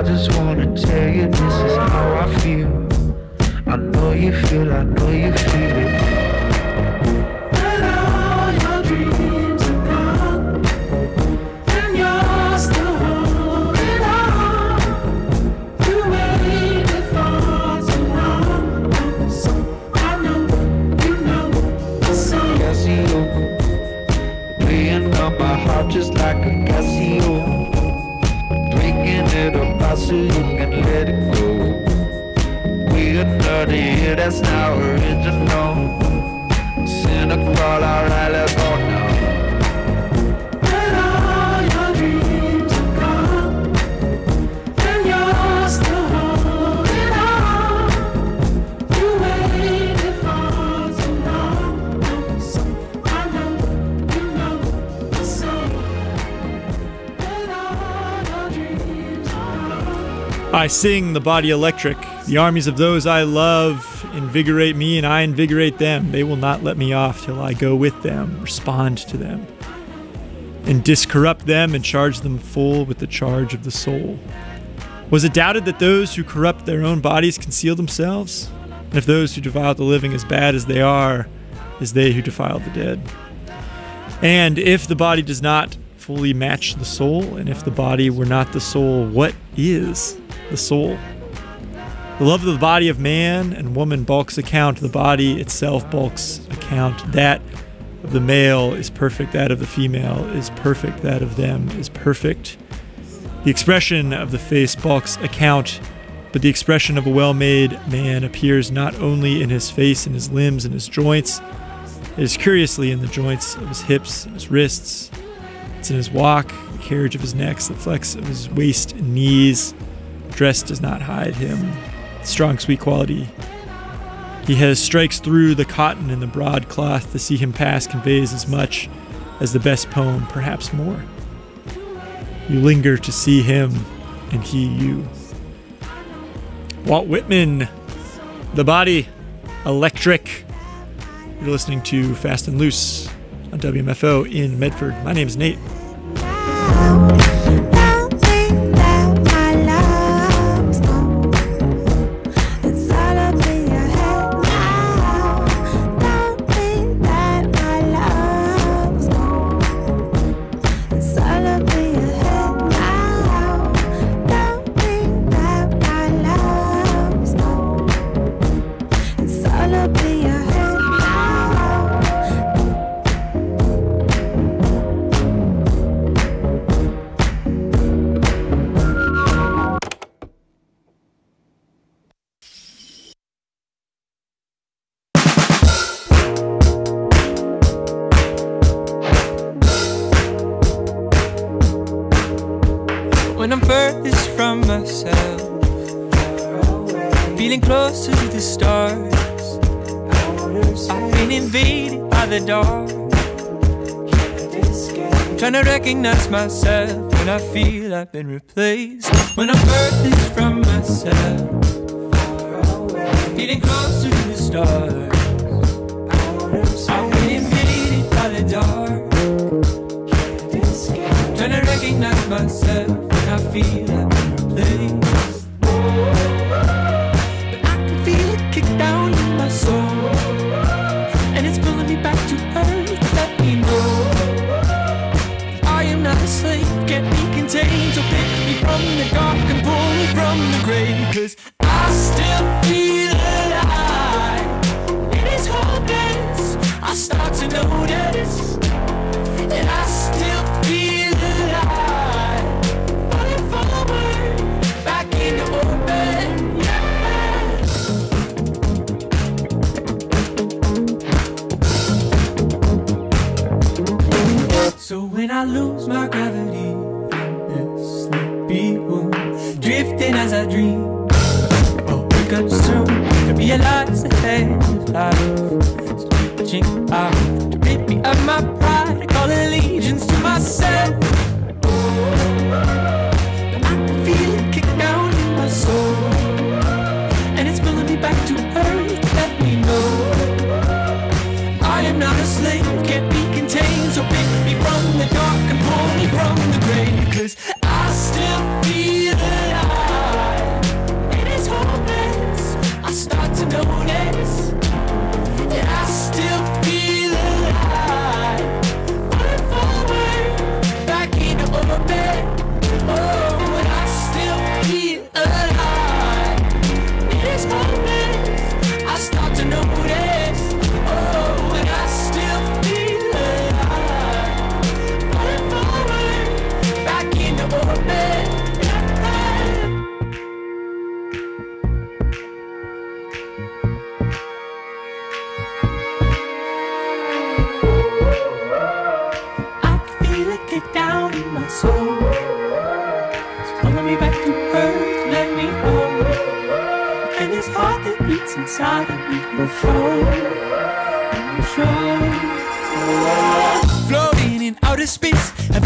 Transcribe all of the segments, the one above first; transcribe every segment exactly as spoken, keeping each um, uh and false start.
just wanna tell you this is how I feel. I know you feel, I know you feel it. When all your dreams are gone and you're still holding on, you waited for too long. So I know, you know, the song. Casio, playing on my heart just like a Casio, breaking it apart so you can let it go. We another year, that's now original. Cynical, alright, let's go now. When all your dreams are gone and you're still holding on, you waited for too long. So I know, you know the song. When all your dreams are gone. I sing the body electric. The armies of those I love invigorate me and I invigorate them. They will not let me off till I go with them, respond to them, and discorrupt them and charge them full with the charge of the soul. Was it doubted that those who corrupt their own bodies conceal themselves? And if those who defile the living as bad as they are, is they who defile the dead? And if the body does not fully match the soul, and if the body were not the soul, what is the soul? The love of the body of man and woman bulks account. The body itself bulks account. That of the male is perfect. That of the female is perfect. That of them is perfect. The expression of the face bulks account, but the expression of a well-made man appears not only in his face and his limbs and his joints. It is curiously in the joints of his hips and his wrists. It's in his walk, the carriage of his neck, the flex of his waist and knees. Dress does not hide him. Strong, sweet quality he has strikes through the cotton and the broadcloth. To see him pass conveys as much as the best poem, perhaps more. You linger to see him, and he you. Walt Whitman, The Body Electric. You're listening to Fast and Loose on W M F O in Medford. My name is Nate. When I'm furthest from myself, feeling closer to the stars, I've been invaded by the dark, trying to recognize myself when I feel I've been replaced. When I'm furthest from myself, feeling closer to the stars, I've been invaded by the dark, trying to recognize myself I feel I've been replaced. But I can feel it kick down in my soul, and it's pulling me back to earth. Let me know I am not a slave, can't be contained. So pick me from the dark and pull me from the grave. Cause I still feel alive. It is hopeless, I start to notice, and I still feel alive. Back in the open, yeah. So when I lose my gravity in this sleepy room, drifting as I dream, I'll wake up soon to realize the head of life is reaching out to rid me of my pride. I call allegiance to myself. Feel it kick down in my soul, and it's pulling me back to earth. Let me know I am not a slave, can't be contained. So pick me from the dark and pull me from the grave. Cause I still feel alive.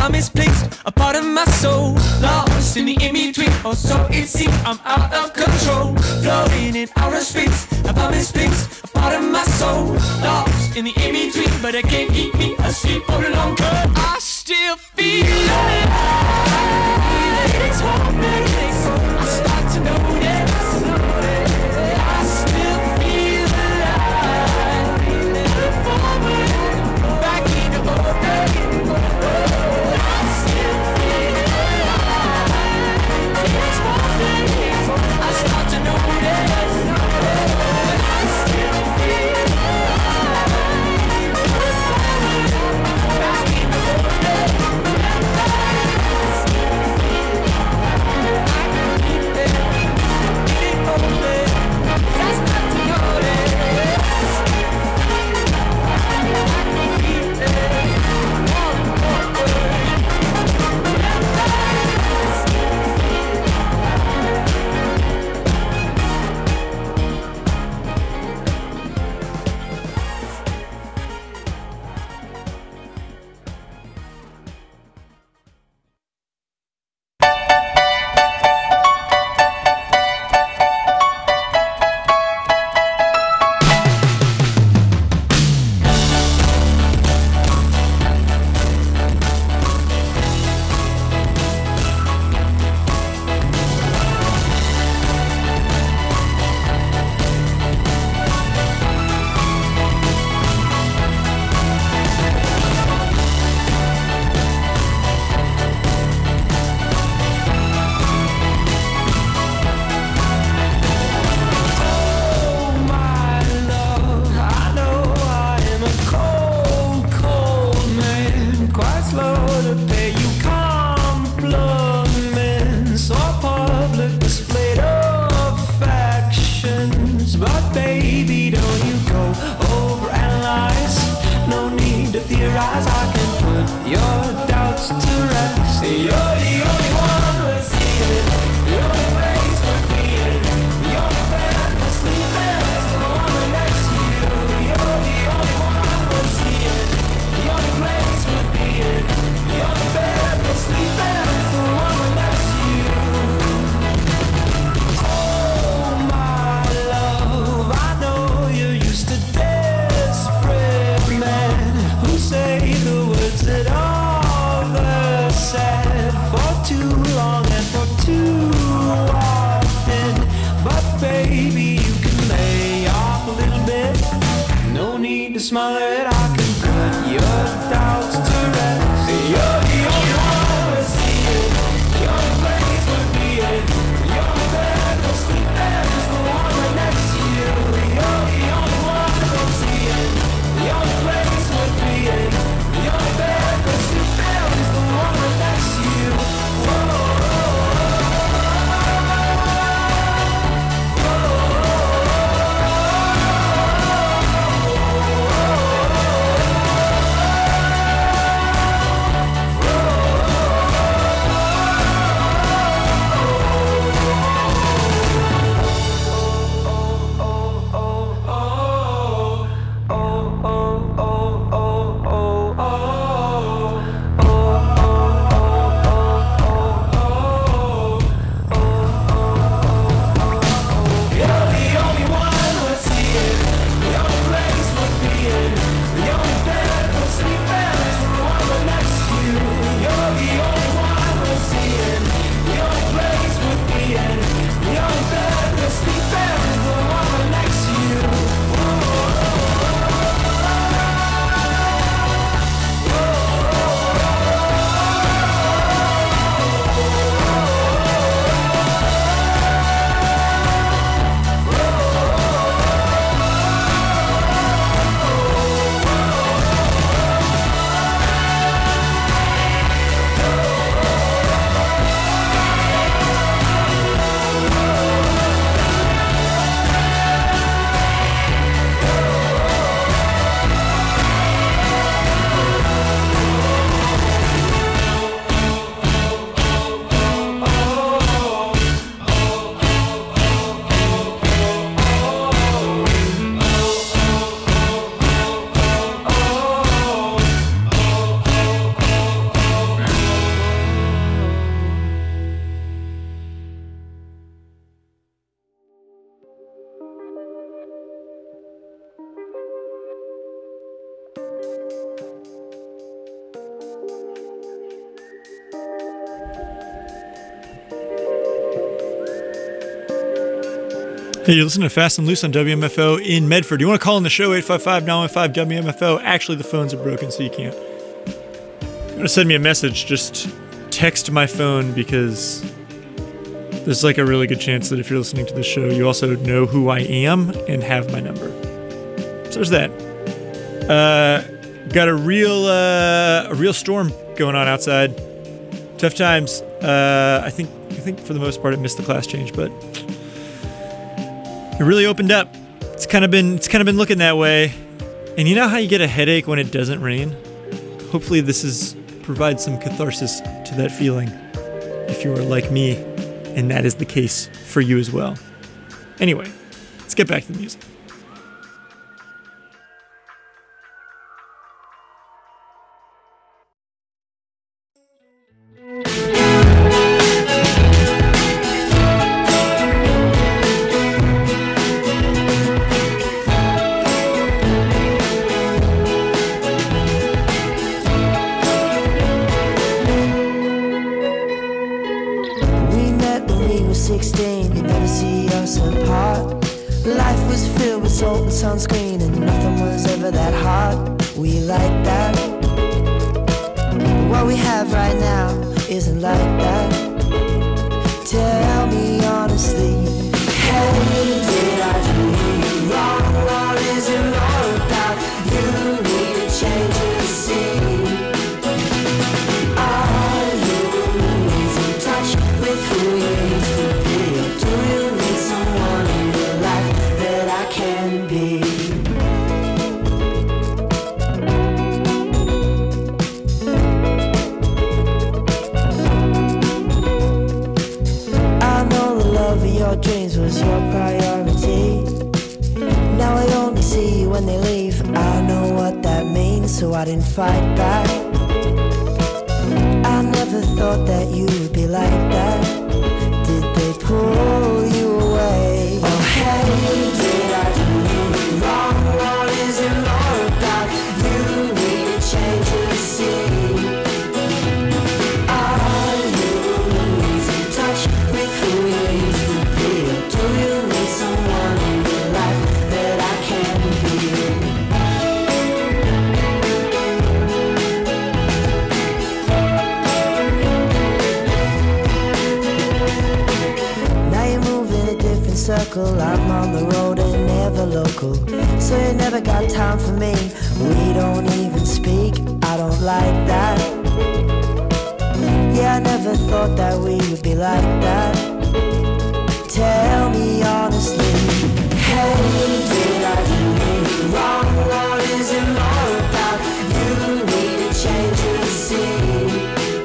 I misplaced a part of my soul? Lost in the in-between, or so it seems. I'm out of control, floating in outer space. Have I misplaced a part of my soul? Lost in the in-between, but it can't keep me asleep for the long term. I still feel it. It's hopeless. I start to notice. I still feel alive. Look forward, back in the order. I still feel alive. It's hopeless. I start to notice. I still feel alive. Look forward, back in the order. I Hey, you're listening to Fast and Loose on W M F O in Medford. You want to call in the show, eight five five, nine one five, W M F O. Actually, the phones are broken, so you can't. If you want to send me a message, just text my phone, because there's like a really good chance that if you're listening to this show, you also know who I am and have my number. So there's that. Uh, got a real, uh, a real storm going on outside. Tough times. Uh, I think, I think for the most part, it missed the class change, but it really opened up. It's kind of been it's kind of been looking that way. And you know how you get a headache when it doesn't rain? Hopefully this is provides some catharsis to that feeling, if you are like me, and that is the case for you as well. Anyway, let's get back to the music. sixteen, you never see us apart. Life was filled with salt and sunscreen, and nothing was ever that hard. We like that. But what we have right now isn't like that. Tell me honestly, hey, did I do you wrong? Or is it more about you need a change of scene? Are you losing touch with who you used to be? Or do you need someone in your life that I can be? I know the love of your dreams was your priority. Now I only see you when they leave. I know what that means, so I didn't fight back. I never thought that you would be like that. Did they pull you away? Oh hey, did I do you wrong? Or is it more about you need a change of scene? Are you losing touch with who you used to be? Or do you need someone in your life that I can be? Circle. I'm on the road and never local, so you never got time for me. We don't even speak, I don't like that. Yeah, I never thought that we would be like that. Tell me honestly, hey, did I do you wrong? Or is it more about you need a change of scene?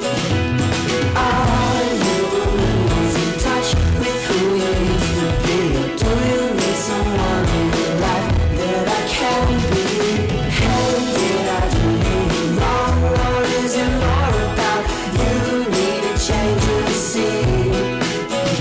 Are you losing touch with who you used to be? Or do you need someone in your life that I can be? Hey, did I do you wrong? Or is it more about you need a change of scene?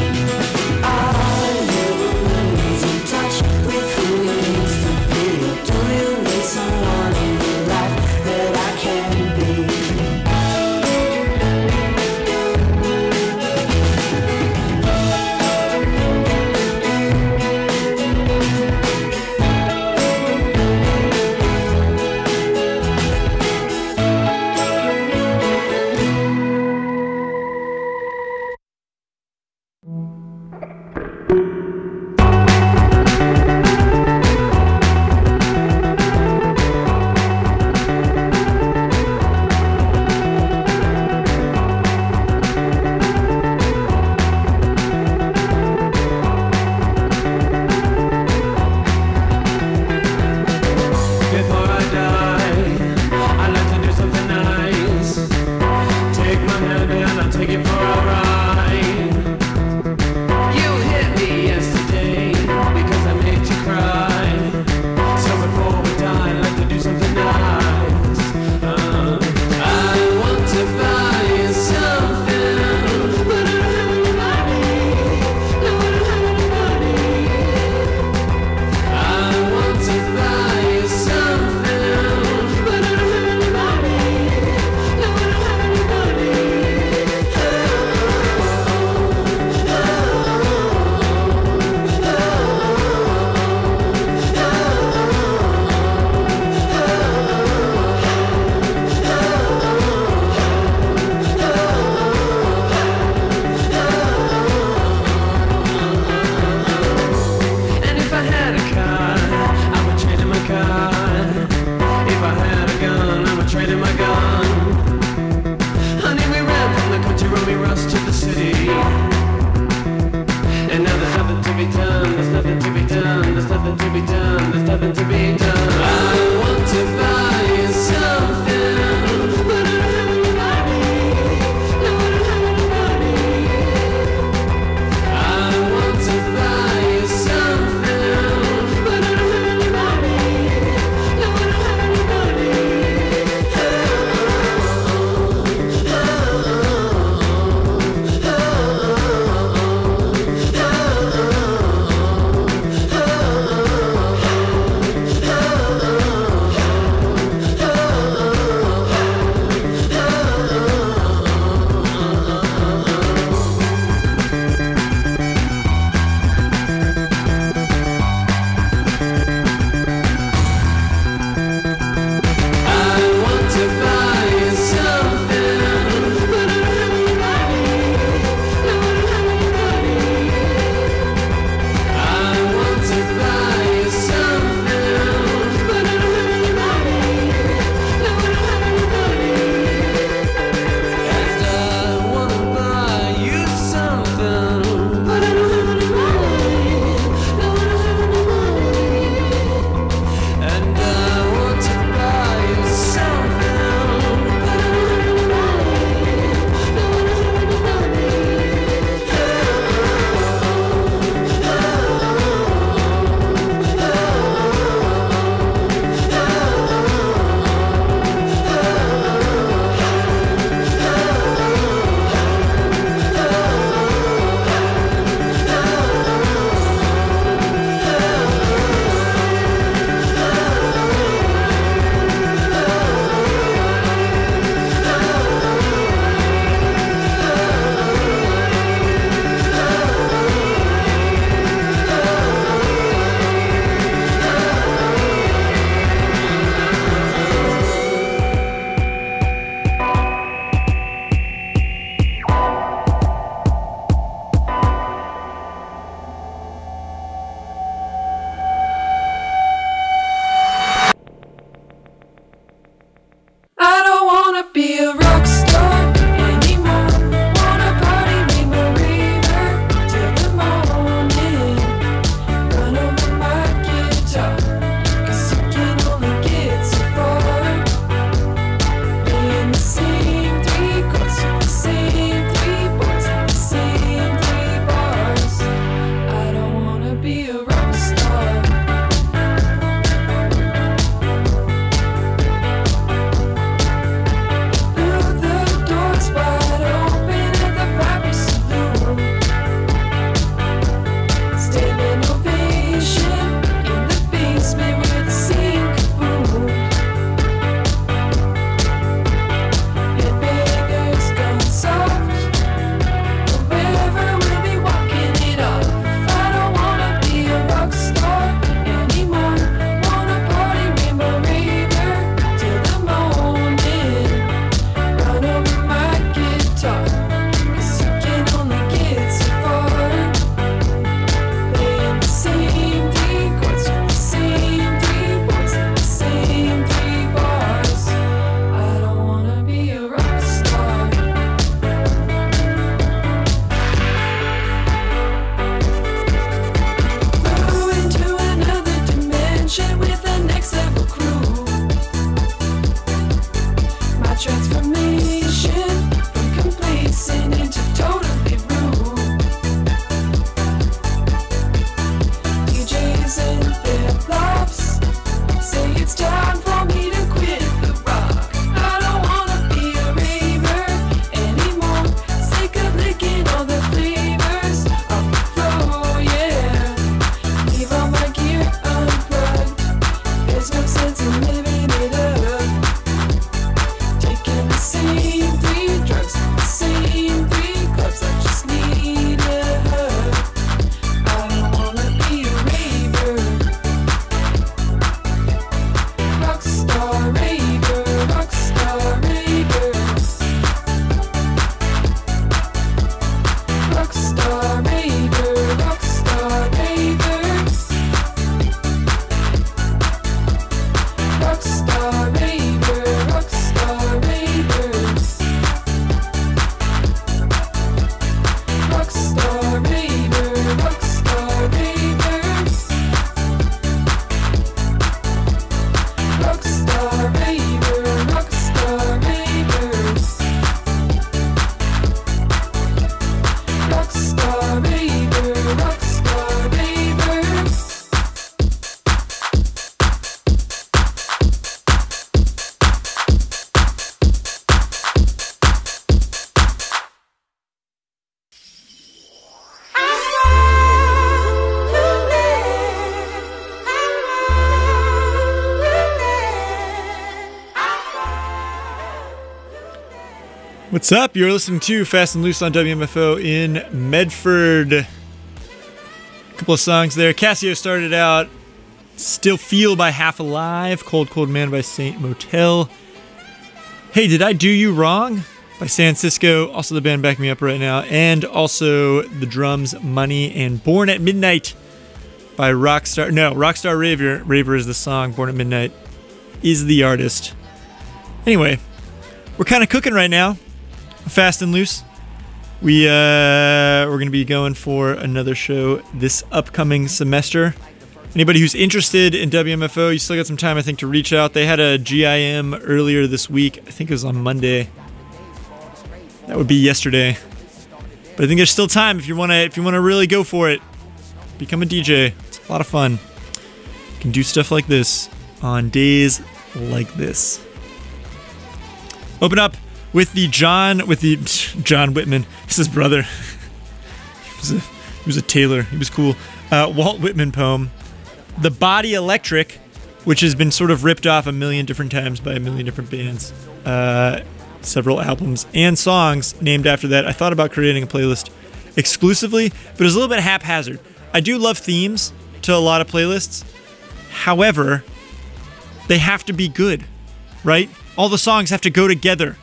What's up? You're listening to Fast and Loose on W M F O in Medford. A couple of songs there. Casio started out Still Feel by Half Alive, Cold Cold Man by Saint Motel. Hey, Did I Do You Wrong by San Cisco, also the band backing me up right now, and also the drums Money and Born at Midnight by Rockstar. No, Rockstar Raver. Raver is the song. Born at Midnight is the artist. Anyway, we're kind of cooking right now. Fast and Loose. We, uh, we're going to be going for another show this upcoming semester. Anybody who's interested in W M F O, you still got some time, I think, to reach out. They had a G I M earlier this week. I think it was on Monday. That would be yesterday. But I think there's still time if you want to if you want to really go for it. Become a D J. It's a lot of fun. You can do stuff like this on days like this. Open up with the John, with the John Whitman. He's his brother. he, was a, he was a tailor. He was cool. Uh, Walt Whitman poem, The Body Electric, which has been sort of ripped off a million different times by a million different bands. Uh, several albums and songs named after that. I thought about creating a playlist exclusively, but it was a little bit haphazard. I do love themes to a lot of playlists. However, they have to be good, right? All the songs have to go together.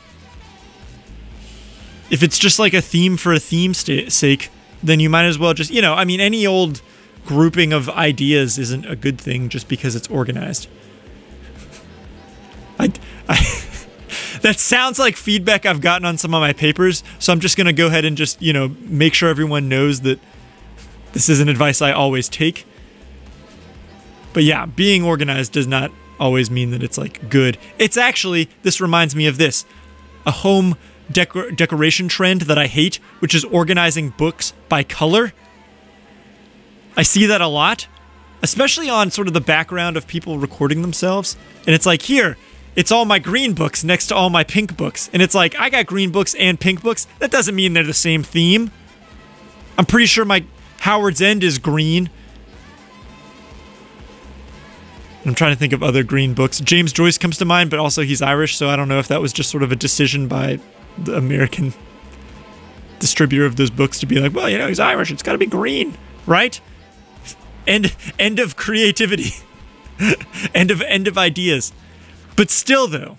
If it's just like a theme for a theme's st- sake, then you might as well just, you know, I mean, any old grouping of ideas isn't a good thing just because it's organized. I, I that sounds like feedback I've gotten on some of my papers, so I'm just going to go ahead and just, you know, make sure everyone knows that this isn't advice I always take. But yeah, being organized does not always mean that it's like good. It's actually, this reminds me of this, a home decor- decoration trend that I hate, which is organizing books by color. I see that a lot, especially on sort of the background of people recording themselves. And it's like, here, it's all my green books next to all my pink books. And it's like, I got green books and pink books. That doesn't mean they're the same theme. I'm pretty sure my Howard's End is green. I'm trying to think of other green books. James Joyce comes to mind, but also he's Irish, so I don't know if that was just sort of a decision by the American distributor of those books to be like, well, you know, he's Irish, it's got to be green, right? End, end of creativity. end of end of ideas. But still, though,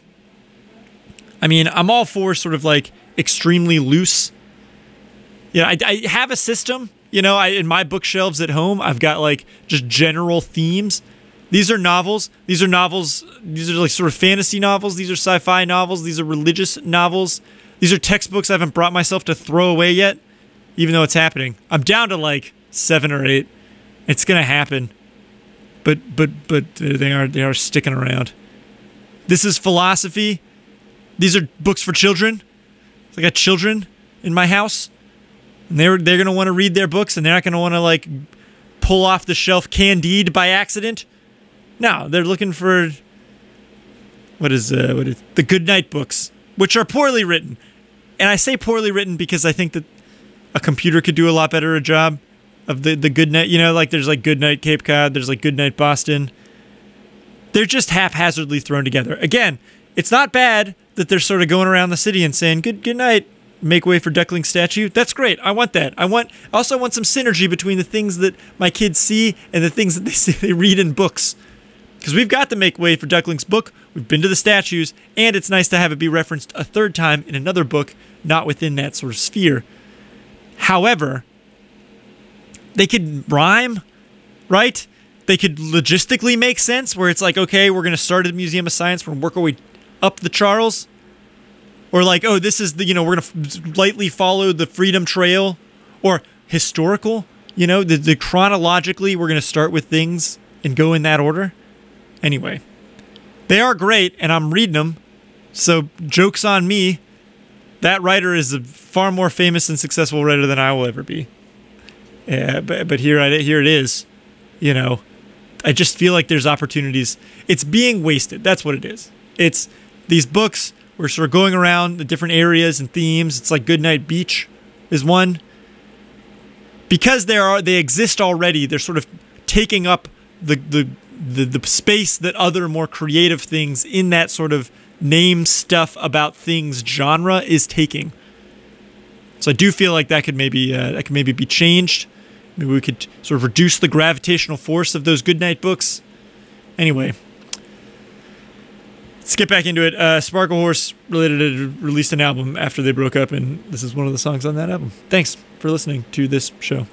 I mean, I'm all for sort of like extremely loose. You know, I, I have a system. You know, I, in my bookshelves at home, I've got like just general themes. These are novels. These are novels. These are like sort of fantasy novels. These are sci-fi novels. These are religious novels. These are textbooks I haven't brought myself to throw away yet, even though it's happening. I'm down to like seven or eight. It's gonna happen, but but but they are they are sticking around. This is philosophy. These are books for children. I got children in my house, and they're they're gonna want to read their books, and they're not gonna want to like pull off the shelf Candide by accident. No, they're looking for what is uh, what is the Goodnight books, which are poorly written, and I say poorly written because I think that a computer could do a lot better a job of the the Goodnight. You know, like there's like Goodnight Cape Cod, there's like Goodnight Boston. They're just haphazardly thrown together. Again, it's not bad that they're sort of going around the city and saying good good night, make way for Duckling statue. That's great. I want that. I want I also want some synergy between the things that my kids see and the things that they see, they read in books. Because we've got to make way for Duckling's book, we've been to the statues, and it's nice to have it be referenced a third time in another book, not within that sort of sphere. However, they could rhyme, right? They could logistically make sense, where it's like, okay, we're going to start at the Museum of Science, we're going to work our way up the Charles. Or like, oh, this is the, you know, we're going to f- lightly follow the Freedom Trail. Or historical, you know, the, the chronologically, we're going to start with things and go in that order. Anyway, they are great, and I'm reading them, so joke's on me. That writer is a far more famous and successful writer than I will ever be. Yeah, but, but here, I, here it is. You know, I just feel like there's opportunities. It's being wasted. That's what it is. It's these books, we're sort of going around the different areas and themes. It's like Goodnight Beach is one. Because there are, they exist already, they're sort of taking up the the The, the space that other more creative things in that sort of name stuff about things genre is taking. So I do feel like that could maybe uh, that could maybe be changed. Maybe we could sort of reduce the gravitational force of those Goodnight books. Anyway, let's get back into it. Uh, Sparkle Horse related released an album after they broke up, and this is one of the songs on that album. Thanks for listening to this show.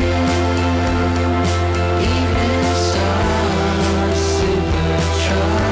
Try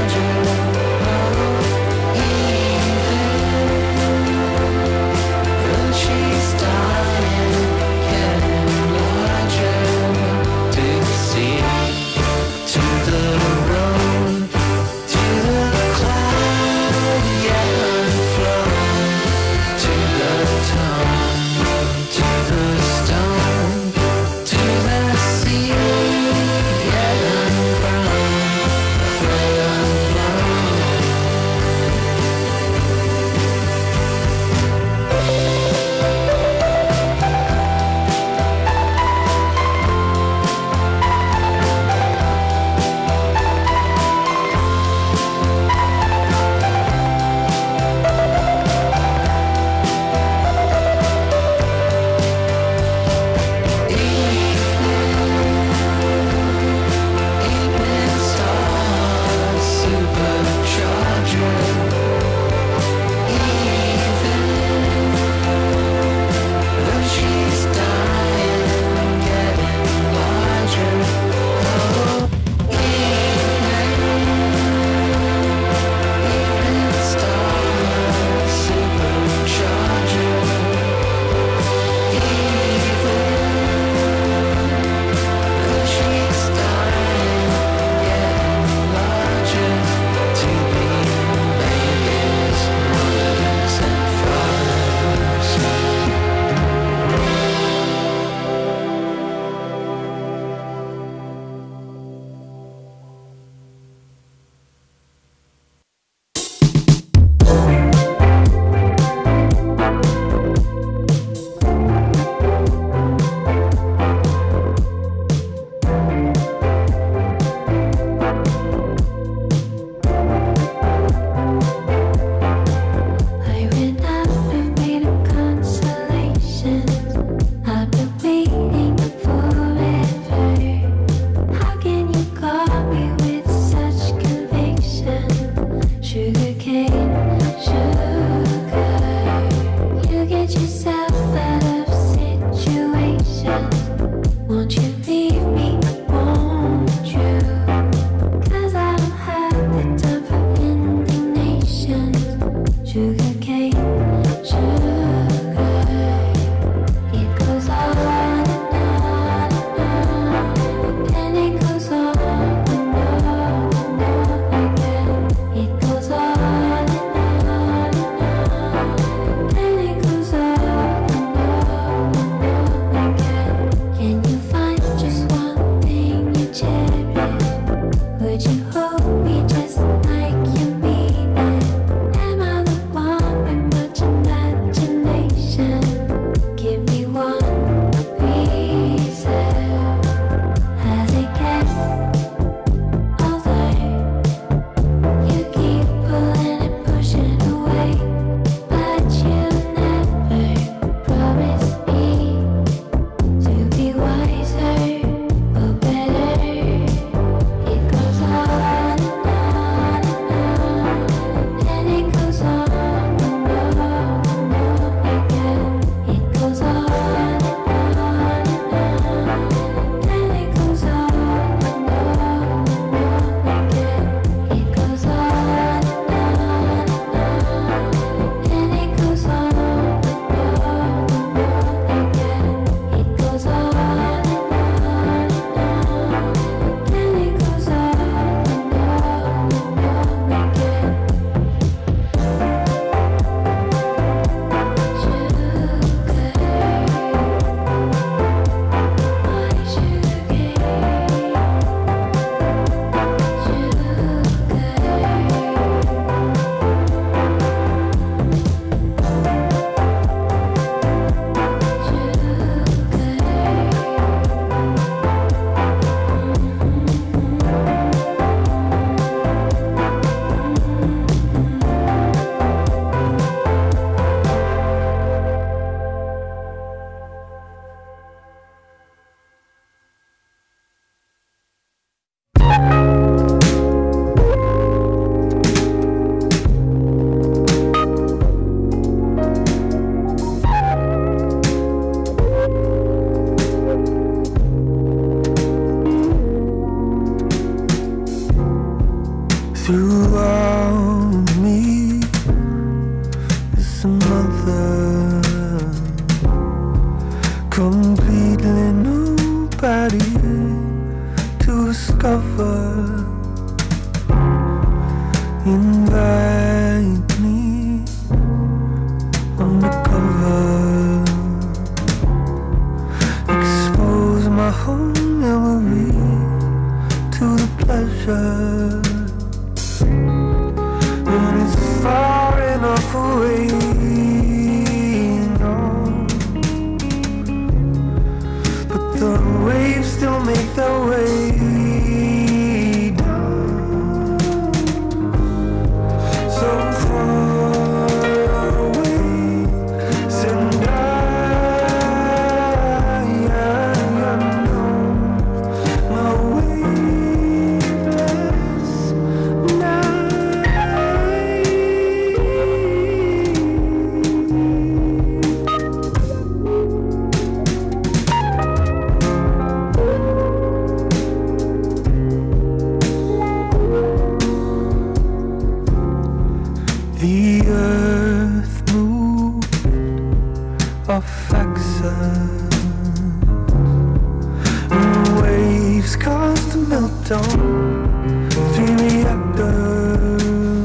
Throughout me is a mother, completely nobody to discover. Invite me undercover, expose my whole memory to the pleasure. And it's far enough away, no, but the waves still make their way down, so far away, and I, I know my waveless night. The earth moved off axis, and the waves caused a meltdown. Three reactors,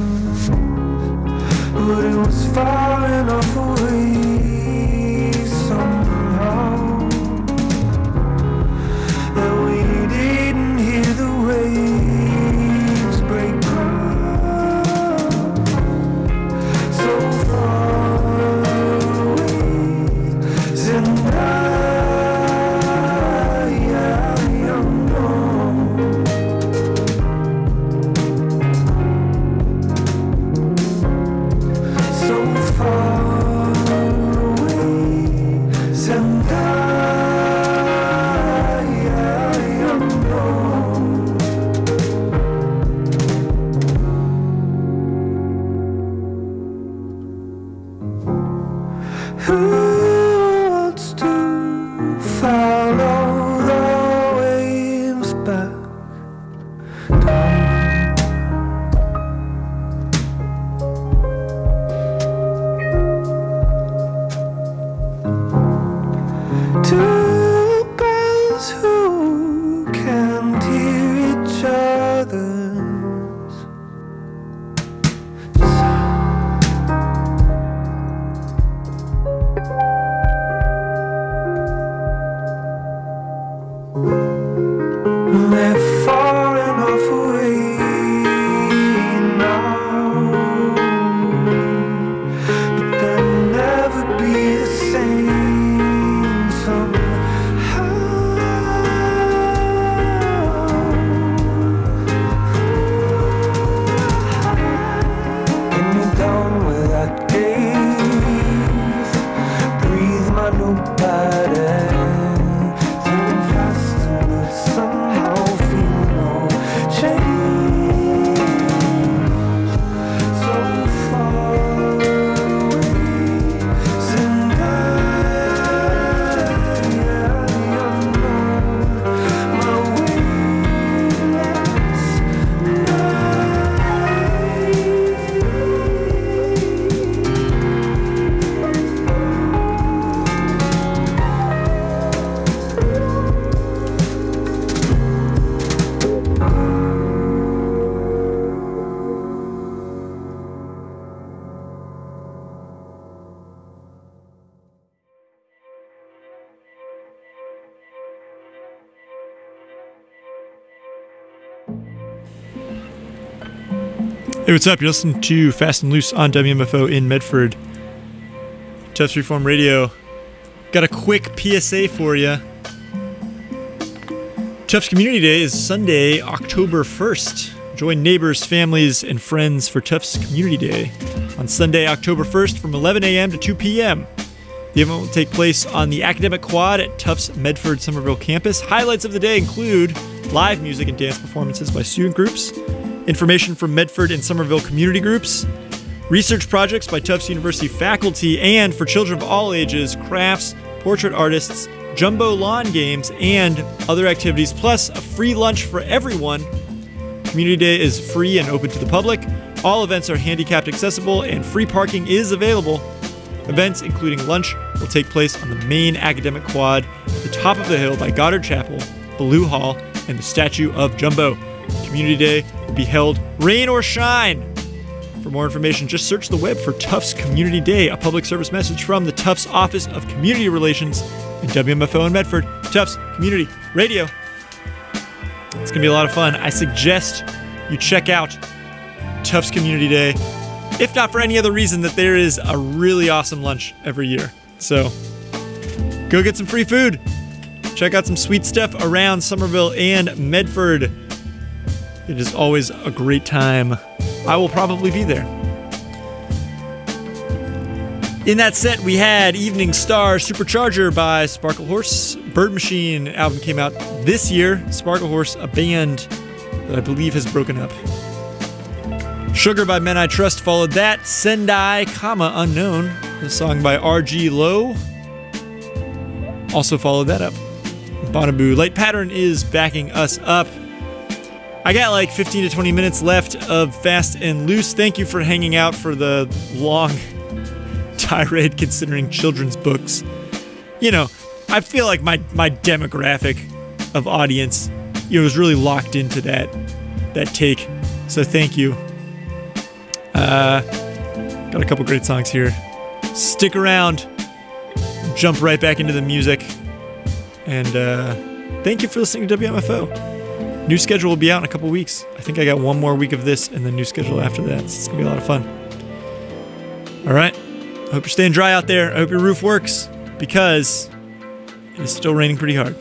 but it was far enough away somehow that we didn't hear the waves break down. So far away, and I, I don't know. So far away, and I, I don't know. Who wants to follow the waves back down? Two girls who can't hear each other's sound. They're far enough away now, but they'll never be the same somehow. Get me down with that gaze, breathe my new body. Somehow feel no change. So far away, and I, I know my waveless Hey, what's up? You're listening to Fast and Loose on W M F O in Medford. Tufts Reform Radio. Got a quick P S A for you. Tufts Community Day is Sunday, October first. Join neighbors, families, and friends for Tufts Community Day on Sunday, October first from eleven a.m. to two p.m. The event will take place on the Academic Quad at Tufts Medford Somerville campus. Highlights of the day include live music and dance performances by student groups, information from Medford and Somerville community groups, research projects by Tufts University faculty, and for children of all ages, crafts, portrait artists, jumbo lawn games, and other activities, plus a free lunch for everyone Community Day is free and open to the public. All events are handicapped accessible and free parking is available. Events, including lunch, will take place on the main academic quad at the top of the hill by Goddard Chapel, Ballou Hall, and the statue of Jumbo. Community Day will be held rain or shine. For more information, just search the web for Tufts Community Day, a public service message from the Tufts Office of Community Relations and W M F O in Medford, Tufts Community Radio. It's going to be a lot of fun. I suggest you check out Tufts Community Day, if not for any other reason that there is a really awesome lunch every year. So go get some free food. Check out some sweet stuff around Somerville and Medford. It is always a great time. I will probably be there. In that set, we had Evening Star Supercharger by Sparkle Horse. Bird Machine album came out this year. Sparkle Horse, a band that I believe has broken up. Sugar by Men I Trust followed that. Sendai, comma, Unknown, the song by R G Lowe, also followed that up. Bonaboo, Light Pattern is backing us up. I got like fifteen to twenty minutes left of Fast and Loose. Thank you for hanging out for the long tirade considering children's books. You know, I feel like my, my demographic of audience, you know, was really locked into that that take. So thank you. Uh, got a couple great songs here. Stick around. Jump right back into the music. And uh, thank you for listening to W M F O. New schedule will be out in a couple weeks. I think I got one more week of this and then new schedule after that. So it's going to be a lot of fun. All right. I hope you're staying dry out there. I hope your roof works because it is still raining pretty hard.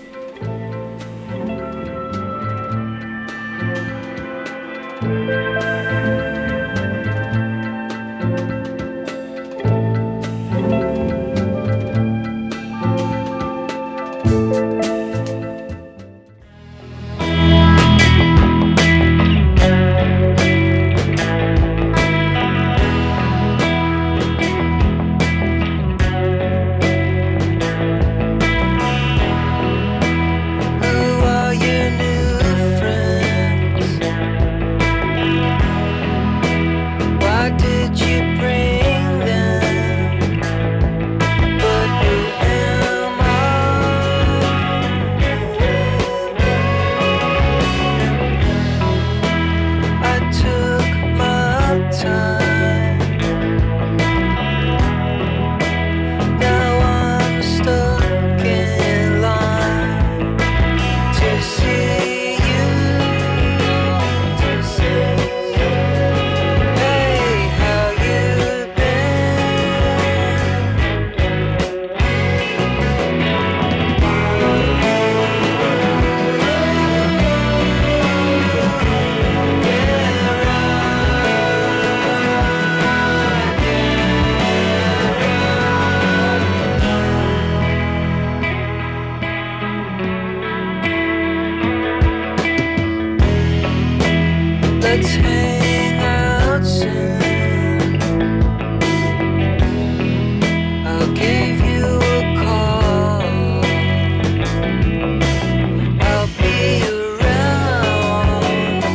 Let's hang out soon. I'll give you a call. I'll be around.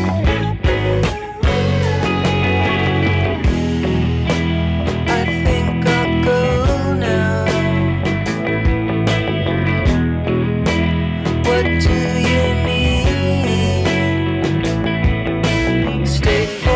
I think I'll go now. What do you mean? Stay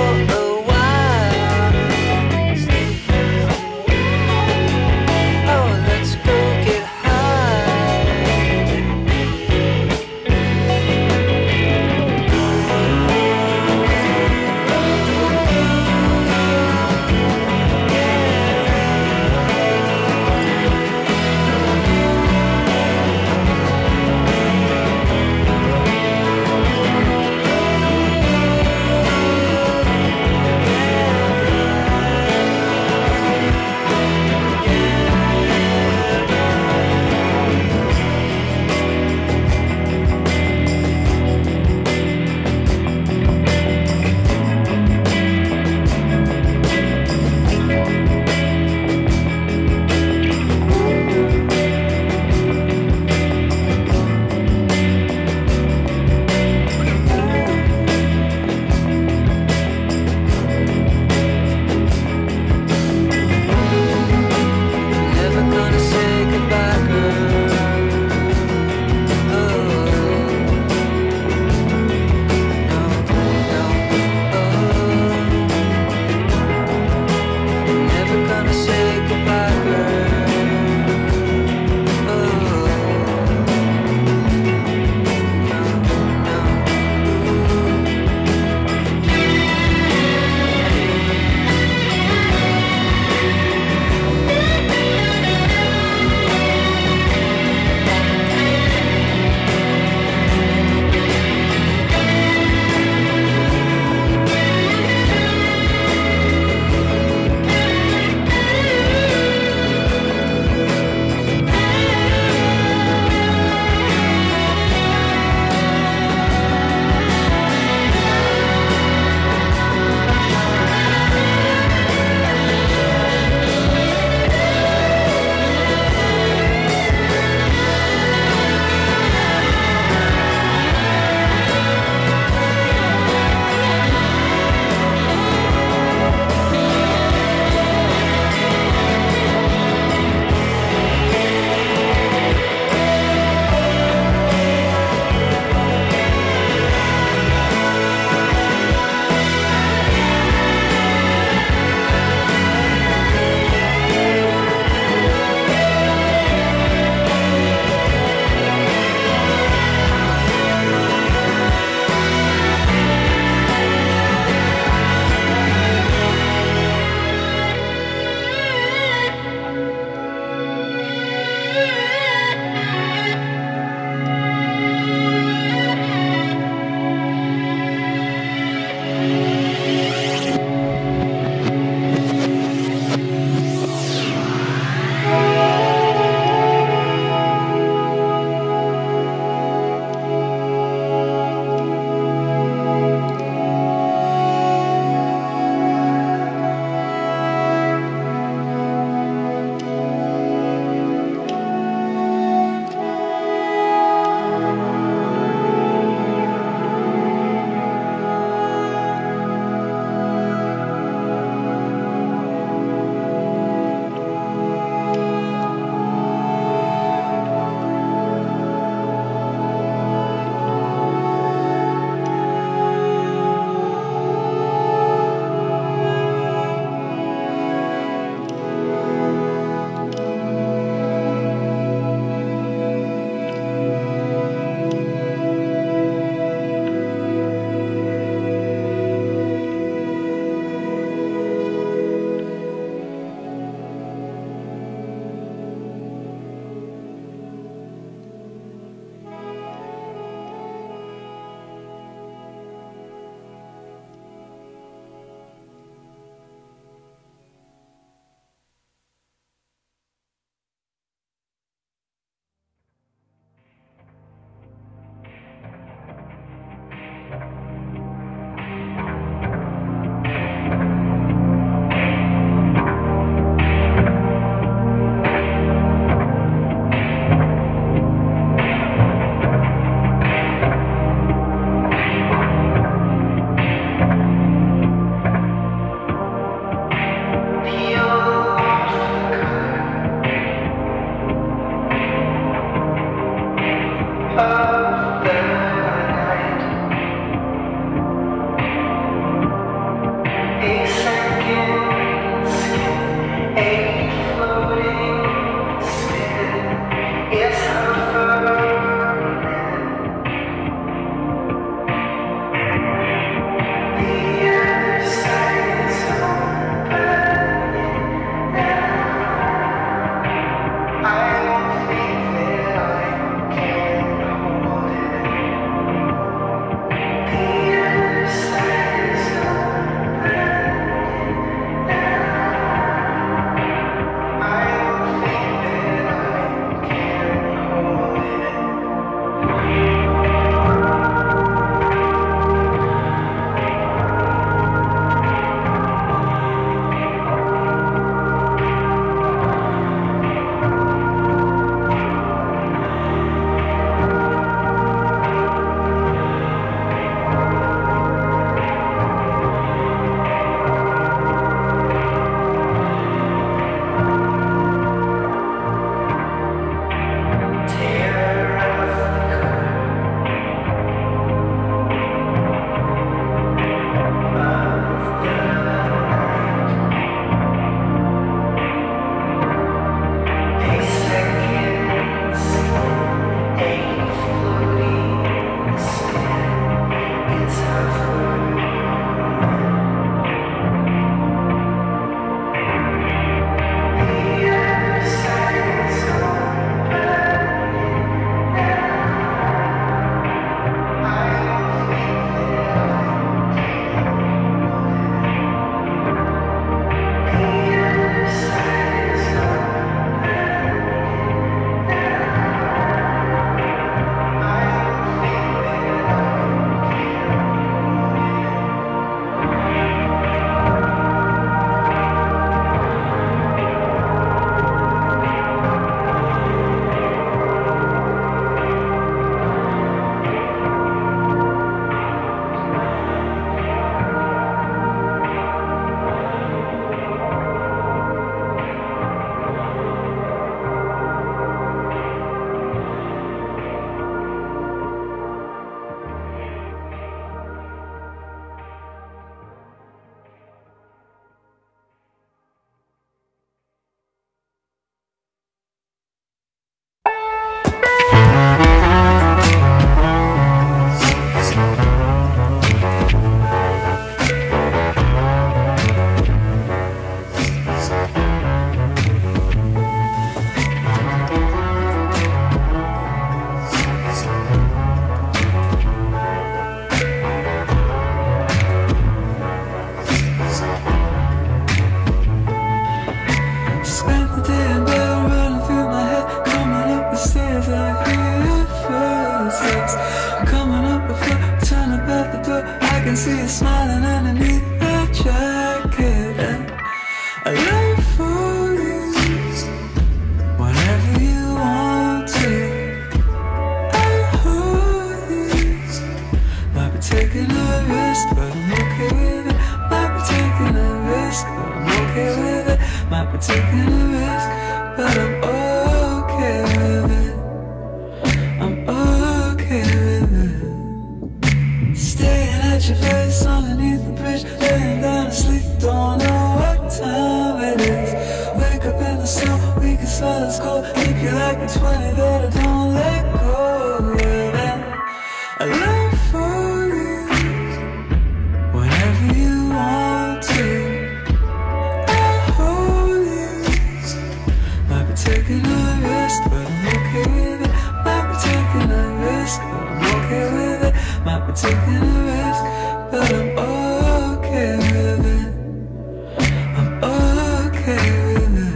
smiling underneath that jacket. And I love for you whenever you want to. I hold you. Might be taking a risk, but I'm okay with it. Might be taking a risk, but I'm okay with it. Might be taking a risk, but I'm okay with it. I'm okay with it. Staring at your face underneath the bridge, laying down to sleep, don't know what time it is. Wake up in the snow, we can smell it's cold. Keep you like a twenty that I don't let go. Yeah, I love for you whenever you want to. I hold you. Might be taking a risk, but I'm okay with it. Might be taking a risk, but I'm okay with it. Might be taking a risk, but I'm okay with it. I'm okay with it.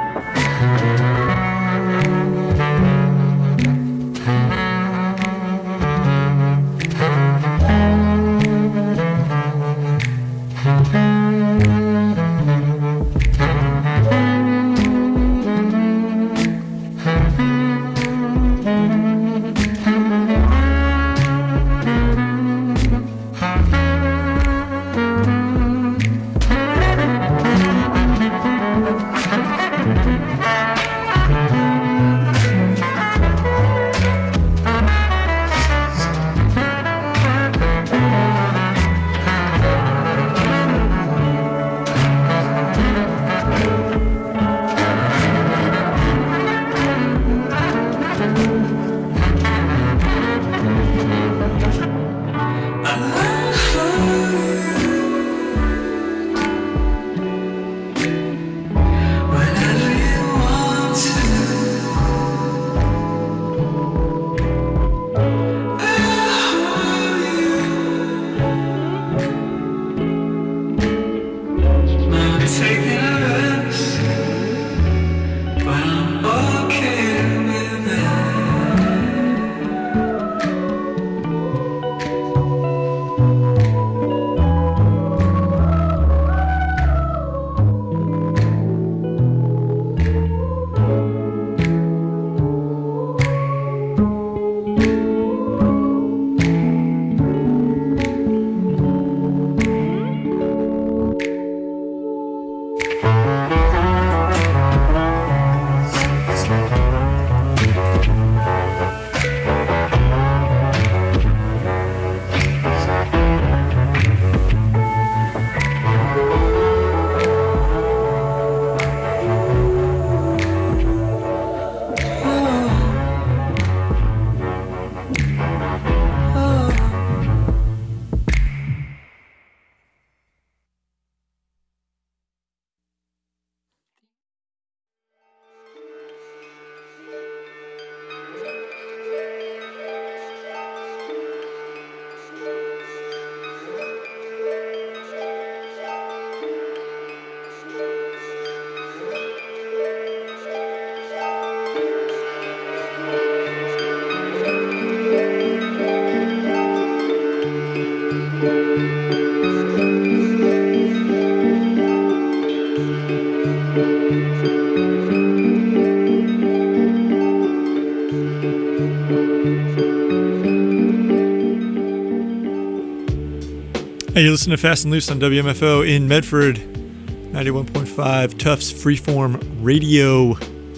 Hey, you listen to Fast and Loose on W M F O in Medford, ninety-one point five Tufts Freeform Radio.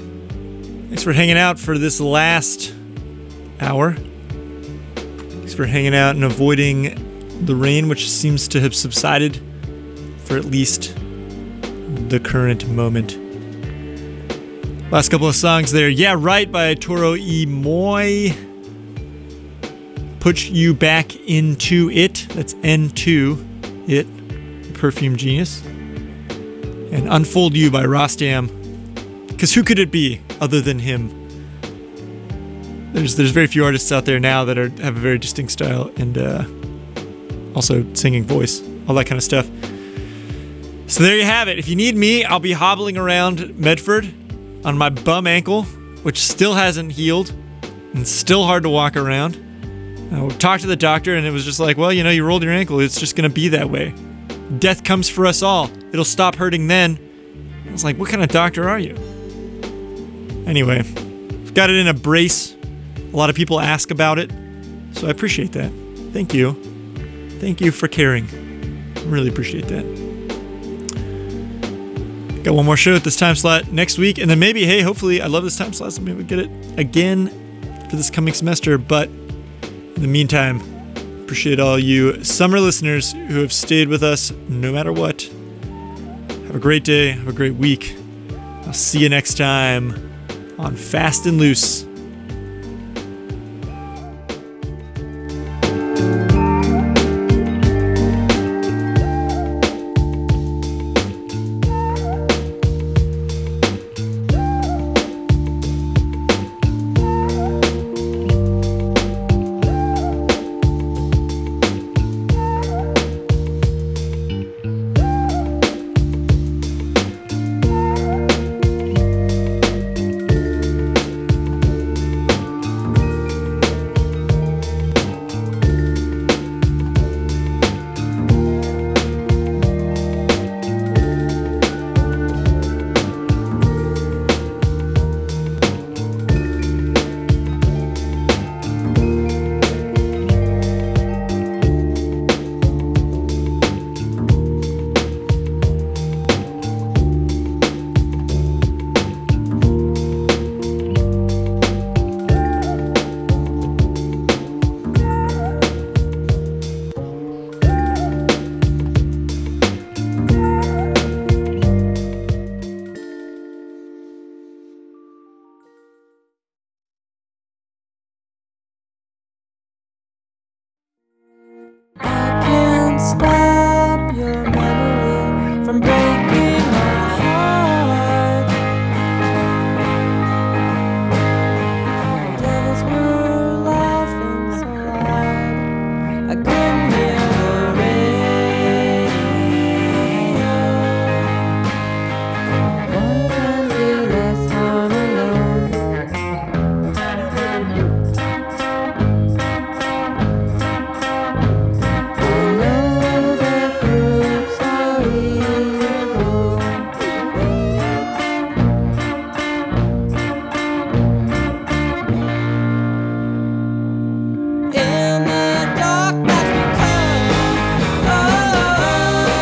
Thanks for hanging out for this last hour. Thanks for hanging out and avoiding the rain, which seems to have subsided for at least the current moment. Last couple of songs there. Yeah, Right by Toro y Moi. Put You Back Into It. That's N two, It, Perfume Genius. And Unfold You by Rostam. Because who could it be other than him? There's there's very few artists out there now that are have a very distinct style and uh, also singing voice, all that kind of stuff. So there you have it. If you need me, I'll be hobbling around Medford on my bum ankle, which still hasn't healed and still hard to walk around. I talked to the doctor, and it was just like, well, you know, you rolled your ankle. It's just going to be that way. Death comes for us all. It'll stop hurting then. I was like, what kind of doctor are you? Anyway, I've got it in a brace. A lot of people ask about it, so I appreciate that. Thank you. Thank you for caring. I really appreciate that. Got one more show at this time slot next week, and then maybe, hey, hopefully, I love this time slot, so maybe we'll get it again for this coming semester. But in the meantime, appreciate all you summer listeners who have stayed with us no matter what. Have a great day. Have a great week. I'll see you next time on Fast and Loose.